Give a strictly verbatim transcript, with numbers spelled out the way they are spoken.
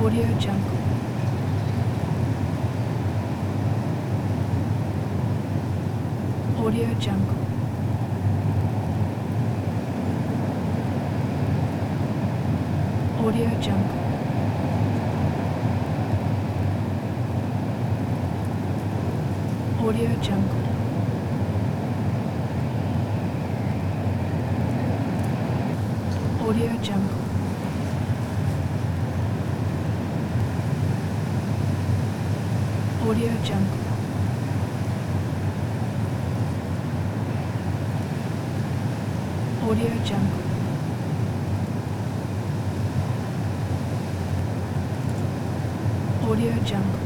Audio Jungle. Audio Jungle. Audio Jungle. Audio Jungle. Audio Jungle. Audio Jungle. Audio Jungle. Audio Jungle.